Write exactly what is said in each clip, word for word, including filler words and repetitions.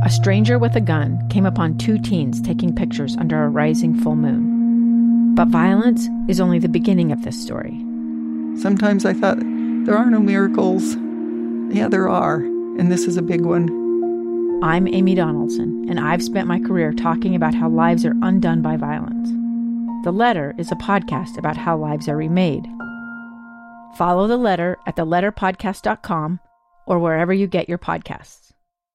a stranger with a gun came upon two teens taking pictures under a rising full moon. But violence is only the beginning of this story. Sometimes I thought, there are no miracles. Yeah, there are, and this is a big one. I'm Amy Donaldson, and I've spent my career talking about how lives are undone by violence. The Letter is a podcast about how lives are remade. Follow The Letter at the letter podcast dot com or wherever you get your podcasts.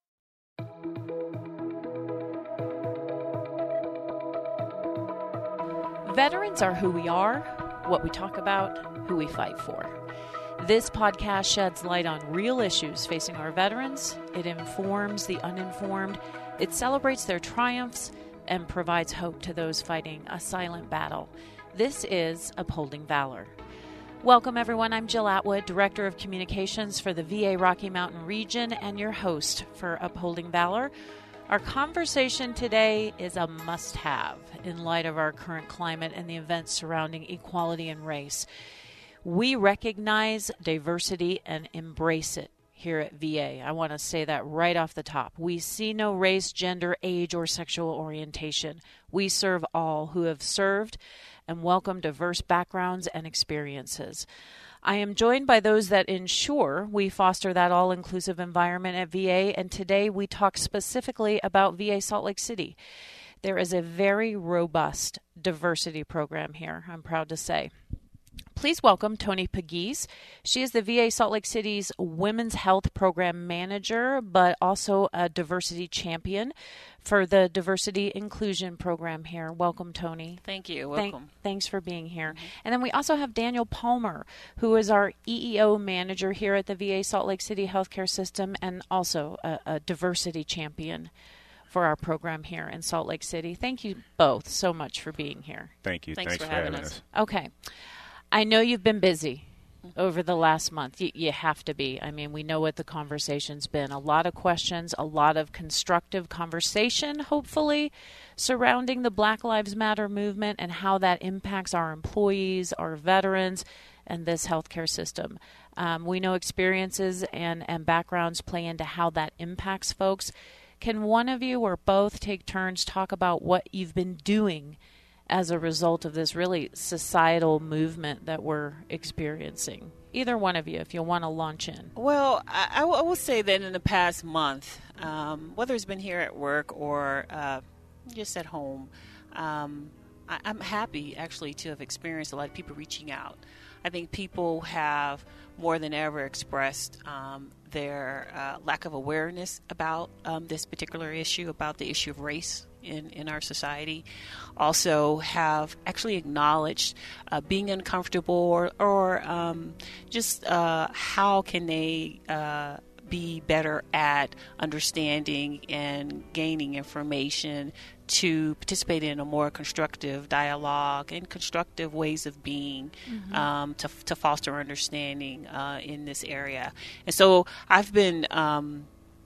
Veterans are who we are, what we talk about, who we fight for. This podcast sheds light on real issues facing our veterans. It informs the uninformed. It celebrates their triumphs and provides hope to those fighting a silent battle. This is Upholding Valor. Welcome, everyone. I'm Jill Atwood, Director of Communications for the V A Rocky Mountain region and your host for Upholding Valor. Our conversation today is a must-have in light of our current climate and the events surrounding equality and race. We recognize diversity and embrace it here at V A. I want to say that right off the top. We see no race, gender, age, or sexual orientation. We serve all who have served and welcome diverse backgrounds and experiences. I am joined by those that ensure we foster that all-inclusive environment at V A, and today we talk specifically about V A Salt Lake City. There is a very robust diversity program here, I'm proud to say. Please welcome Tony Pegues. She is the V A Salt Lake City's Women's Health Program Manager, but also a diversity champion for the Diversity Inclusion Program here. Welcome, Tony. Thank you. Welcome. Thank, thanks for being here. Mm-hmm. And then we also have Daniel Palmer, who is our E E O Manager here at the V A Salt Lake City Healthcare System and also a, a diversity champion for our program here in Salt Lake City. Thank you both so much for being here. Thank you. Thanks, Thanks for, for having having us. us. Okay. I know you've been busy over the last month. You, you have to be. I mean, we know what the conversation's been. A lot of questions, a lot of constructive conversation, hopefully, surrounding the Black Lives Matter movement and how that impacts our employees, our veterans, and this healthcare system. Um, we know experiences and, and backgrounds play into how that impacts folks. Can one of you or both take turns talk about what you've been doing as a result of this really societal movement that we're experiencing? Either one of you, if you want to launch in. Well, I, I, w- I will say that in the past month, um, whether it's been here at work or uh, just at home, um, I, I'm happy actually to have experienced a lot of people reaching out. I think people have more than ever expressed um, their uh, lack of awareness about um, this particular issue, about the issue of race in, in our society. Also have actually acknowledged uh, being uncomfortable or, or um, just uh, how can they uh, be better at understanding and gaining information to participate in a more constructive dialogue and constructive ways of being, mm-hmm. um, to, to foster understanding uh, in this area. And so I've been, um,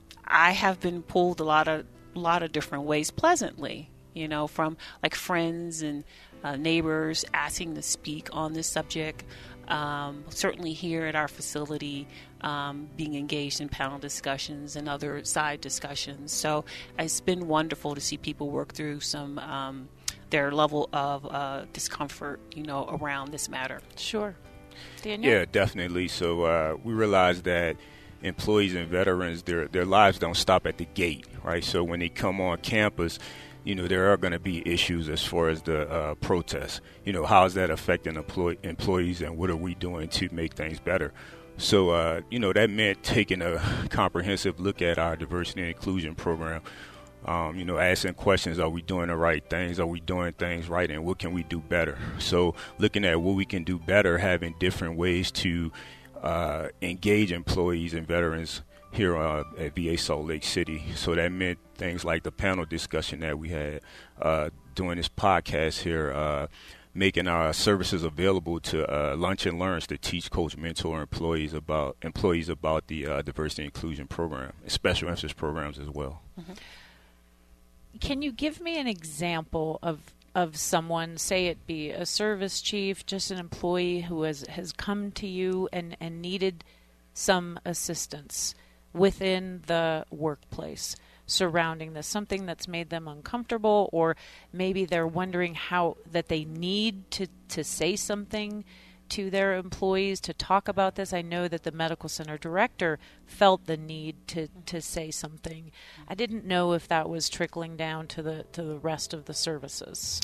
I have been pulled a lot of, lot of different ways, pleasantly, you know, from like friends and uh, neighbors asking to speak on this subject. Um, certainly here at our facility, um, being engaged in panel discussions and other side discussions. So it's been wonderful to see people work through some um, their level of uh, discomfort, you know, around this matter. Sure. Daniel? Yeah, definitely. So uh, we realize that employees and veterans, their their lives don't stop at the gate, right? So when they come on campus, you know, there are going to be issues as far as the uh, protests. You know, how is that affecting employ- employees and what are we doing to make things better? So, uh, you know, that meant taking a comprehensive look at our diversity and inclusion program. Um, you know, asking questions, are we doing the right things? Are we doing things right? And what can we do better? So looking at what we can do better, having different ways to uh, engage employees and veterans here uh, at V A Salt Lake City. So that meant things like the panel discussion that we had uh, doing this podcast here, uh, making our services available to uh, lunch and learns to teach, coach, mentor employees about employees about the uh, diversity and inclusion program, and special emphasis programs as well. Mm-hmm. Can you give me an example of of someone, say it be a service chief, just an employee who has, has come to you and, and needed some assistance within the workplace? surrounding this, something that's made them uncomfortable, or maybe they're wondering how that they need to, to say something to their employees to talk about this. I know that the medical center director felt the need to, to say something. I didn't know if that was trickling down to the to the rest of the services.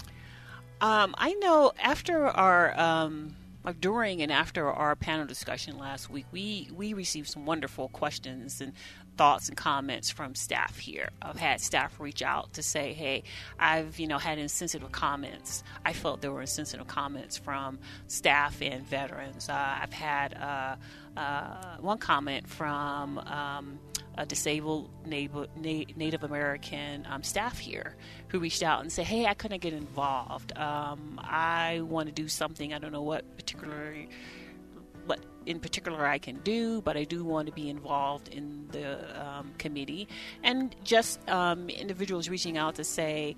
Um, I know after our um, during and after our panel discussion last week, we we received some wonderful questions and thoughts and comments from staff here. I've had staff reach out to say, hey, I've, you know, had insensitive comments. I felt there were insensitive comments from staff and veterans. Uh, I've had uh, uh, one comment from um, a disabled Native, Native American um, staff here who reached out and said, hey, I couldn't get involved. Um, I want to do something. I don't know what particularly what in particular I can do, but I do want to be involved in the um, committee. And just um, individuals reaching out to say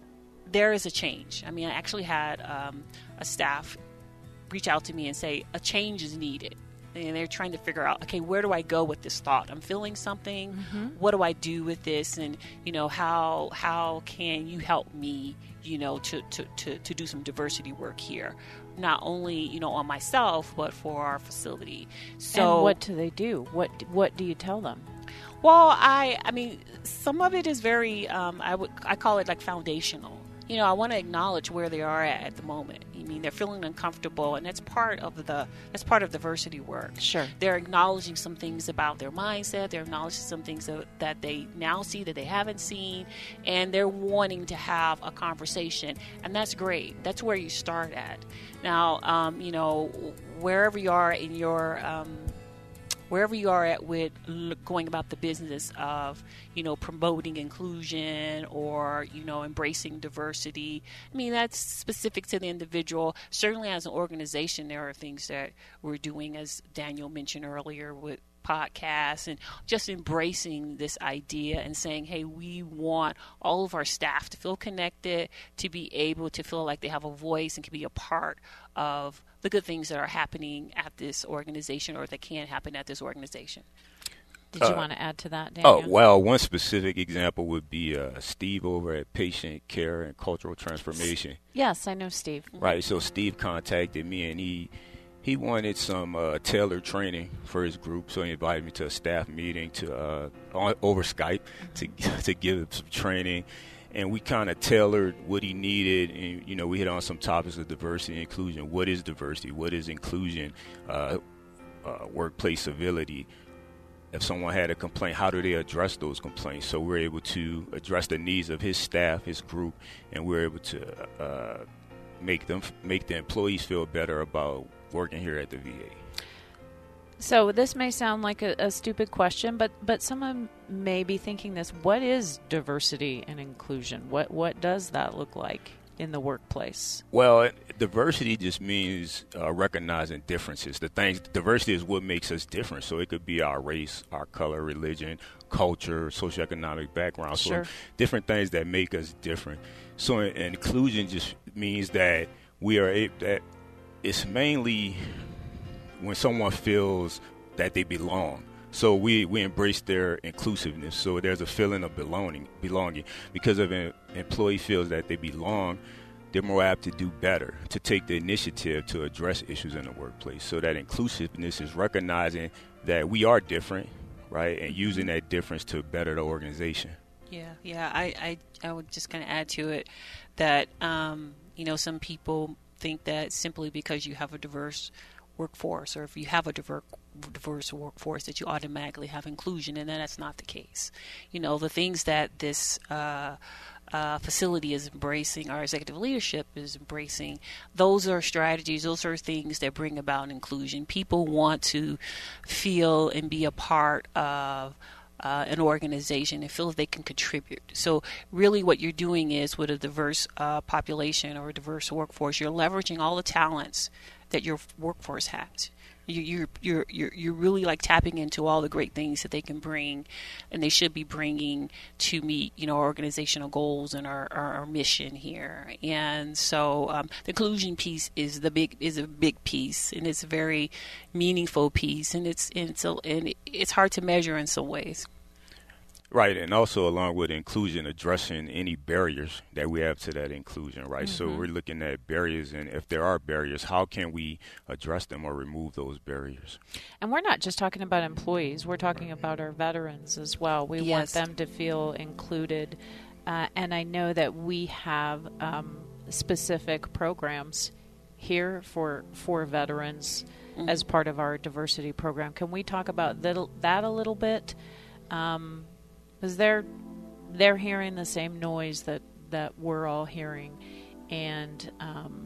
there is a change. I mean, I actually had um, a staff reach out to me and say a change is needed. And they're trying to figure out, okay, where do I go with this thought? I'm feeling something. Mm-hmm. What do I do with this? And, you know, how how can you help me, you know, to, to, to, to do some diversity work here? Not only, you know, on myself, but for our facility. So, and what do they do? What what do you tell them? Well, I I mean, some of it is very, um, I would I call it like foundational. You know, I want to acknowledge where they are at at the moment. I mean, they're feeling uncomfortable, and that's part of the that's part of diversity work. Sure. They're acknowledging some things about their mindset. They're acknowledging some things that, that they now see that they haven't seen, and they're wanting to have a conversation, and that's great. That's where you start at. Now, um, you know, wherever you are in your um, wherever you are at with going about the business of, you know, promoting inclusion or, you know, embracing diversity. I mean, that's specific to the individual. Certainly as an organization, there are things that we're doing, as Daniel mentioned earlier, with podcasts and just embracing this idea and saying, hey, we want all of our staff to feel connected, to be able to feel like they have a voice and can be a part of the good things that are happening at this organization or that can happen at this organization. Did you uh, want to add to that, Daniel? Oh, well, one specific example would be uh, Steve over at Patient Care and Cultural Transformation. Yes, I know Steve. Right, so Steve contacted me, and he he wanted some uh, tailored training for his group, so he invited me to a staff meeting to uh, on, over Skype to to give him some training. And we kind of tailored what he needed, and, you know, we hit on some topics of diversity and inclusion. What is diversity? What is inclusion? Uh, uh, workplace civility. If someone had a complaint, how do they address those complaints? So we're able to address the needs of his staff, his group, and we're able to uh, make them make the employees feel better about working here at the V A. So this may sound like a, a stupid question, but but someone may be thinking this: what is diversity and inclusion? What what does that look like in the workplace? Well, diversity just means uh, recognizing differences. The things diversity is what makes us different. So it could be our race, our color, religion, culture, socioeconomic background. Sure. So different things that make us different. So inclusion just means that we are a, that it's mainly when someone feels that they belong. So we, we embrace their inclusiveness. So there's a feeling of belonging, belonging. Because if an employee feels that they belong, they're more apt to do better, to take the initiative to address issues in the workplace. So that inclusiveness is recognizing that we are different, right, and using that difference to better the organization. Yeah, yeah. I, I, I would just kind of add to it that, um, you know, some people think that simply because you have a diverse workforce, or if you have a diverse diverse workforce, that you automatically have inclusion, and then that's not the case. You know, the things that this uh, uh, facility is embracing, our executive leadership is embracing, those are strategies, those are things that bring about inclusion. People want to feel and be a part of Uh, an organization and feel that they can contribute. So really what you're doing is, with a diverse uh, population or a diverse workforce, you're leveraging all the talents that your workforce has. You, you're, you're, you're, you're really like tapping into all the great things that they can bring, and they should be bringing to meet, you know, our organizational goals and our, our, our mission here. And so um, the inclusion piece is the big is a big piece, and it's a very meaningful piece, and it's and it's a, and it's hard to measure in some ways. Right, and also along with inclusion, addressing any barriers that we have to that inclusion, right? Mm-hmm. So we're looking at barriers, and if there are barriers, how can we address them or remove those barriers? And we're not just talking about employees, we're talking about our veterans as well. We yes. want them to feel included, uh, and I know that we have um, specific programs here for, for veterans mm-hmm. as part of our diversity program. Can we talk about that, that a little bit? Um, Because they're they're hearing the same noise that, that we're all hearing, and um,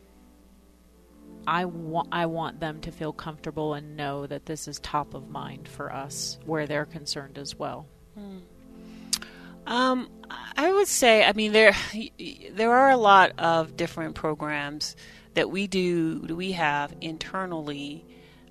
I want I want them to feel comfortable and know that this is top of mind for us, where they're concerned as well. Hmm. Um, I would say, I mean, there there are a lot of different programs that we do that we have internally.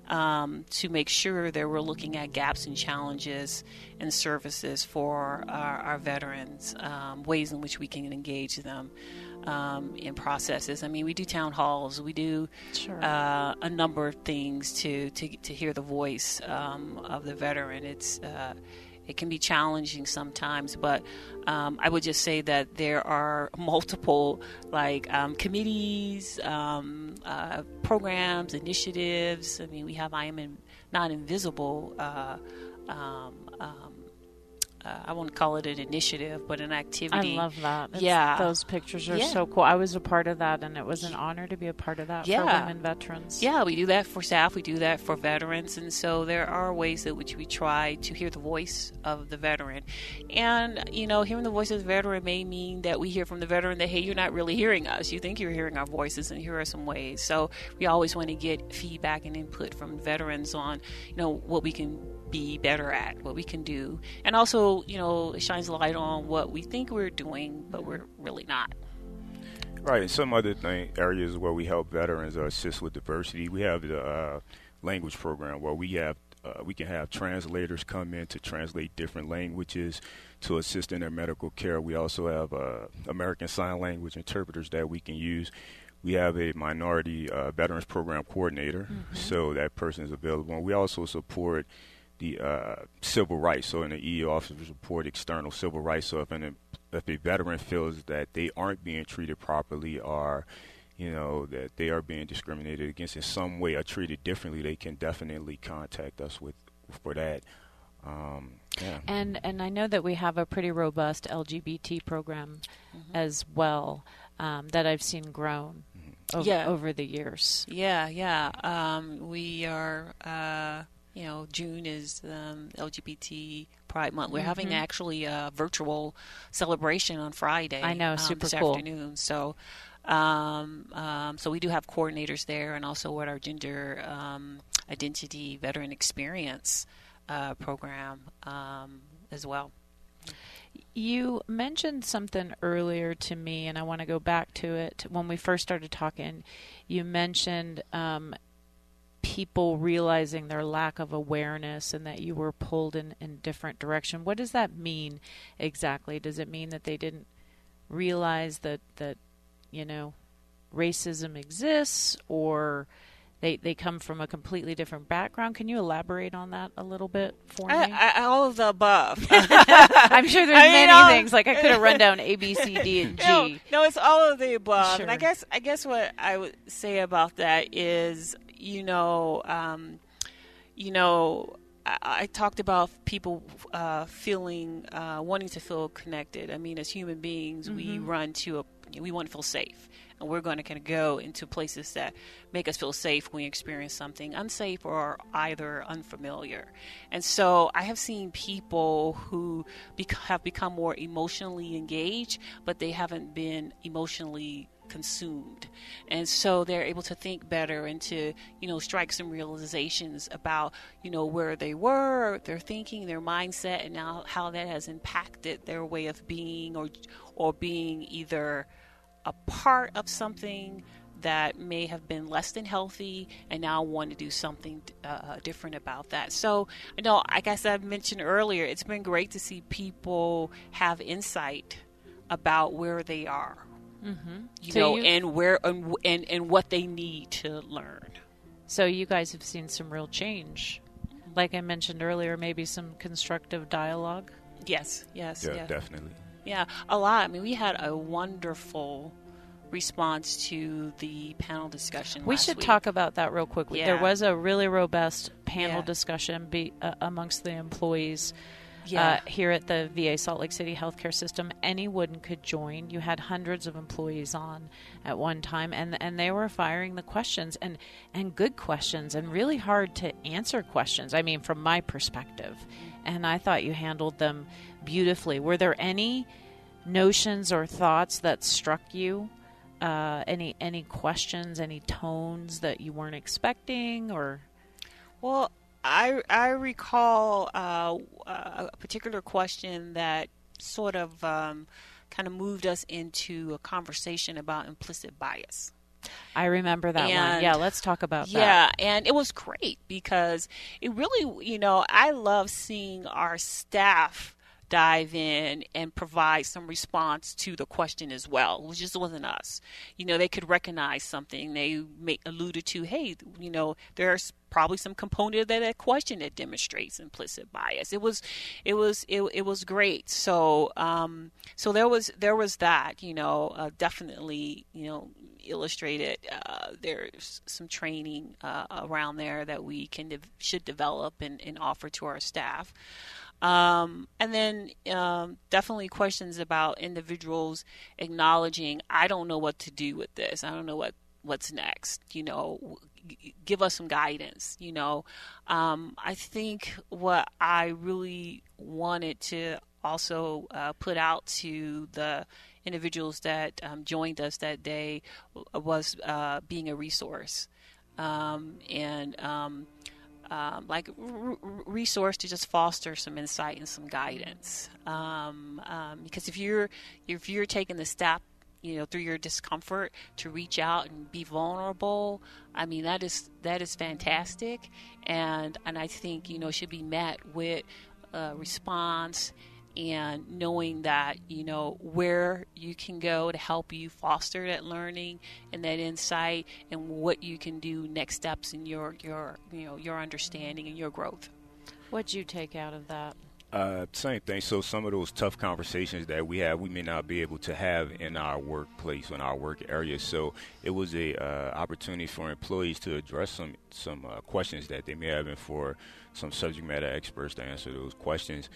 Um, to make sure that we're looking at gaps and challenges and services for our, our veterans, um, ways in which we can engage them um, in processes. I mean, we do town halls, we do sure. uh, a number of things to, to, to hear the voice um, of the veteran. It's uh, It can be challenging sometimes, but um, I would just say that there are multiple like um, committees, um, uh, programs, initiatives. I mean, we have I Am in, Not Invisible. Uh, um, um, uh, I won't call it an initiative, but an activity. I love that. It's, yeah. Those pictures are yeah. so cool. I was a part of that, and it was an honor to be a part of that yeah. for women veterans. Yeah, we do that for staff. We do that for veterans. And so there are ways in which we try to hear the voice of the veteran. And, you know, hearing the voice of the veteran may mean that we hear from the veteran that, hey, you're not really hearing us. You think you're hearing our voices, and here are some ways. So we always want to get feedback and input from veterans on, you know, what we can be better at, what we can do. And also, you know, it shines a light on what we think we're doing, but we're really not. Right. And some other thing, areas where we help veterans or assist with diversity, we have the uh, language program where we have uh, we can have translators come in to translate different languages to assist in their medical care. We also have uh, American Sign Language interpreters that we can use. We have a minority uh, veterans program coordinator, mm-hmm. so that person is available. And we also support the uh, civil rights. So in the E U officers report external civil rights. So if an if a veteran feels that they aren't being treated properly, or you know that they are being discriminated against in some way or treated differently, they can definitely contact us with for that. Um, yeah. And and I know that we have a pretty robust L G B T program mm-hmm. as well um, that I've seen grown mm-hmm. over, yeah. over the years. Yeah, yeah. Um, we are. Uh You know, June is um, L G B T Pride Month. We're mm-hmm. having actually a virtual celebration on Friday. I know, um, super this cool. afternoon. So, um, um, so we do have coordinators there, and also what our gender um, identity veteran experience uh, program um, as well. You mentioned something earlier to me, and I want to go back to it. When we first started talking, you mentioned um, people realizing their lack of awareness and that you were pulled in a different direction. What does that mean exactly? Does it mean that they didn't realize that, that you know, racism exists, or they they come from a completely different background? Can you elaborate on that a little bit for me? I, I, all of the above. I'm sure there's I mean, many um, things. Like I could have run down A, B, C, D, and G. No, no, it's all of the above. Sure. And I guess I guess what I would say about that is, you know, um, you know, I, I talked about people uh, feeling, uh, wanting to feel connected. I mean, as human beings, mm-hmm. we run to a, we want to feel safe. And we're going to kind of go into places that make us feel safe when we experience something unsafe or either unfamiliar. And so I have seen people who bec- have become more emotionally engaged, but they haven't been emotionally consumed. And so they're able to think better and to, you know, strike some realizations about, you know, where they were, their thinking, their mindset, and now how that has impacted their way of being or or being either a part of something that may have been less than healthy, and now want to do something uh, different about that. So, you know, like I said, I mentioned earlier, it's been great to see people have insight about where they are, mm-hmm. you so know, you, and where and, and and what they need to learn. So you guys have seen some real change, like I mentioned earlier, maybe some constructive dialogue. Yes, yes, Yeah, yeah. definitely. Yeah, a lot. I mean, we had a wonderful response to the panel discussion We last should week. talk about that real quick. Yeah. There was a really robust panel Yeah. discussion be, uh, amongst the employees Yeah. uh, here at the V A Salt Lake City Healthcare System. Anyone could join. You had hundreds of employees on at one time, and and they were firing the questions, and, and good questions, and really hard to answer questions, I mean, from my perspective. And I thought you handled them beautifully. Were there any notions or thoughts that struck you? Uh, any any questions, any tones that you weren't expecting, or Well, I I recall uh, a particular question that sort of um, kind of moved us into a conversation about implicit bias. I remember that one. And- Yeah, let's talk about that. Yeah, and it was great because it really, you know, I love seeing our staff dive in and provide some response to the question as well, which just wasn't us. You know, they could recognize something. They may alluded to, hey, you know, there's probably some component of that, that question that demonstrates implicit bias. It was, it was, it, it was great. So, um, so there was, there was that, you know, uh, definitely, you know, illustrated. Uh, there's some training uh, around there that we can de- should develop and, and offer to our staff. Um, and then um, definitely questions about individuals acknowledging, I don't know what to do with this. I don't know what, what's next. You know, g- give us some guidance. You know, um, I think what I really wanted to also uh, put out to the individuals that um, joined us that day was uh, being a resource. Um, and um, Um, like r- r- resource to just foster some insight and some guidance. Um, um, because if you're if you're taking the step, you know, through your discomfort to reach out and be vulnerable, I mean that is that is fantastic, and and I think you know should be met with a response and knowing that you know where you can go to help you foster that learning and that insight and what you can do next steps in your your you know your understanding and your growth. What'd you take out of that? Uh, same thing. So some of those tough conversations that we have, we may not be able to have in our workplace, in our work area. So it was a uh, opportunity for employees to address some some uh, questions that they may have, and for some subject matter experts to answer those questions.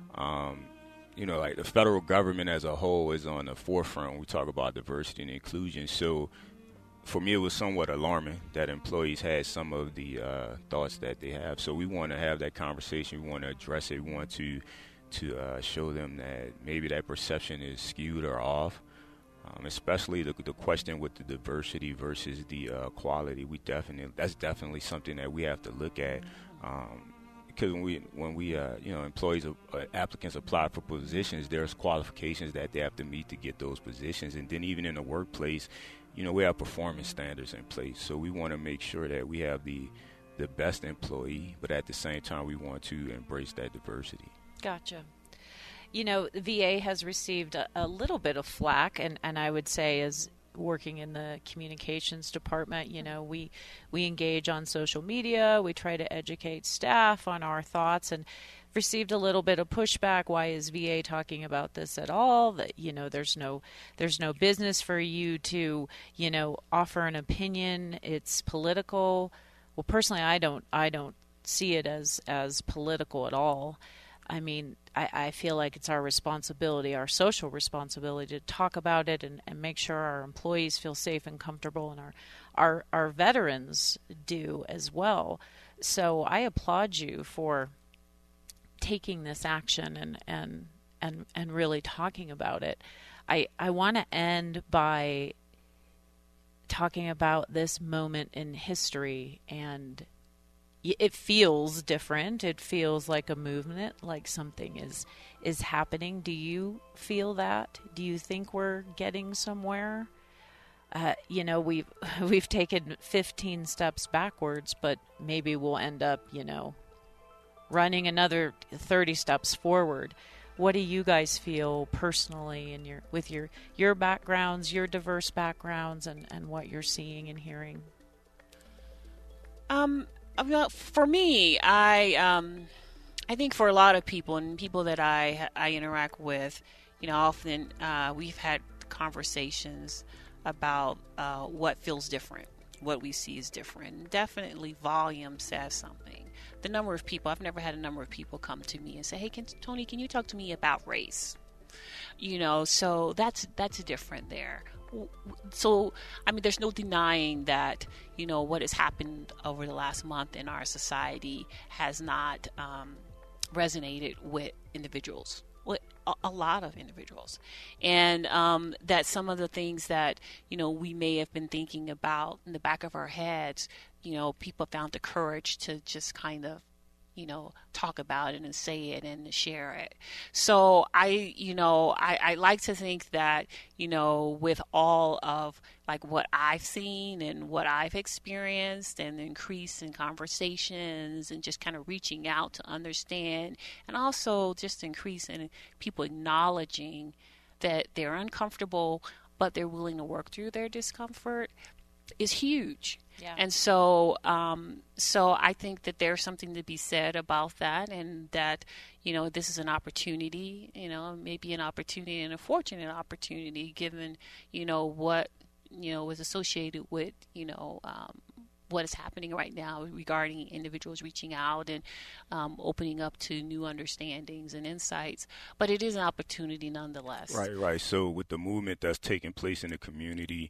Um, you know, like the federal government as a whole is on the forefront when we talk about diversity and inclusion. So for me, it was somewhat alarming that employees had some of the uh, thoughts that they have. So we want to have that conversation. We want to address it. We want to to uh, show them that maybe that perception is skewed or off, um, especially the, the question with the diversity versus the uh, quality. We definitely that's definitely something that we have to look at. Um, Because when we, when we, uh, you know, employees, uh, applicants apply for positions, there's qualifications that they have to meet to get those positions. And then even in the workplace, you know, we have performance standards in place. So we want to make sure that we have the, the best employee, but at the same time, we want to embrace that diversity. Gotcha. You know, the V A has received a, a little bit of flack, and, and I would say as working in the communications department, you know, we we engage on social media, we try to educate staff on our thoughts, and received a little bit of pushback. Why is V A talking about this at all? That, you know, there's no there's no business for you to, you know, offer an opinion. It's political. Well, personally, I don't I don't see it as as political at all. I mean, I, I feel like it's our responsibility, our social responsibility, to talk about it and, and make sure our employees feel safe and comfortable, and our, our our veterans do as well. So I applaud you for taking this action and and and, and really talking about it. I, I want to end by talking about this moment in history, and it feels different. It feels like a movement, like something is is happening. Do you feel that? Do you think we're getting somewhere? Uh, you know, we've we've taken fifteen steps backwards, but maybe we'll end up, you know, running another thirty steps forward. What do you guys feel personally in your with your your backgrounds, your diverse backgrounds, and, and what you're seeing and hearing? Um. Well, for me, I um, I think for a lot of people and people that I I interact with, you know, often uh, we've had conversations about uh, what feels different, what we see is different. Definitely volume says something. The number of people, I've never had a number of people come to me and say, hey, can, Tony, can you talk to me about race? You know, so that's that's different there. So, I mean, there's no denying that, you know, what has happened over the last month in our society has not um, resonated with individuals, with a, a lot of individuals. And um, that some of the things that, you know, we may have been thinking about in the back of our heads, you know, people found the courage to just kind of, you know, talk about it and say it and share it. So I, you know, I, I like to think that, you know, with all of like what I've seen and what I've experienced and the increase in conversations and just kind of reaching out to understand, and also just increase in people acknowledging that they're uncomfortable, but they're willing to work through their discomfort, is huge. Yeah. And so, um, so I think that there's something to be said about that, and that, you know, this is an opportunity, you know, maybe an opportunity and a fortunate opportunity given, you know, what, you know, was associated with, you know, um, what is happening right now regarding individuals reaching out and um, opening up to new understandings and insights. But it is an opportunity nonetheless. Right, right. So with the movement that's taking place in the community,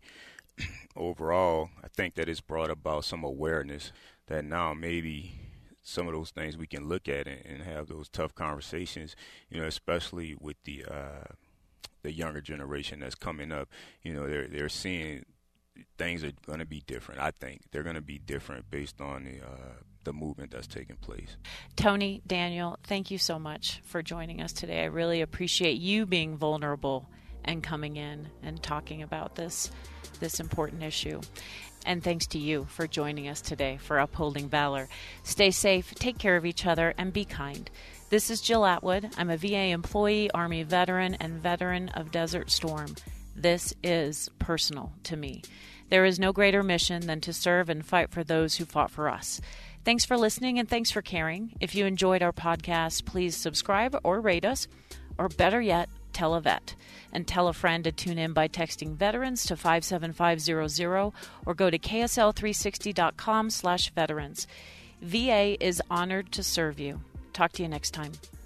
overall, I think that it's brought about some awareness that now maybe some of those things we can look at and, and have those tough conversations, you know, especially with the uh, the younger generation that's coming up. You know, they're they're seeing things are going to be different. I think they're going to be different based on the uh, the movement that's taking place. Tony, Daniel, thank you so much for joining us today. I really appreciate you being vulnerable and coming in and talking about this this important issue. And thanks to you for joining us today for Upholding Valor. Stay safe, take care of each other, and be kind. This is Jill Atwood. I'm a V A employee, Army veteran, and veteran of Desert Storm. This is personal to me. There is no greater mission than to serve and fight for those who fought for us. Thanks for listening and thanks for caring. If you enjoyed our podcast, please subscribe or rate us, or better yet, tell a vet. And tell a friend to tune in by texting veterans to five seven five zero zero or go to K S L three sixty dot com slash veterans. V A is honored to serve you. Talk to you next time.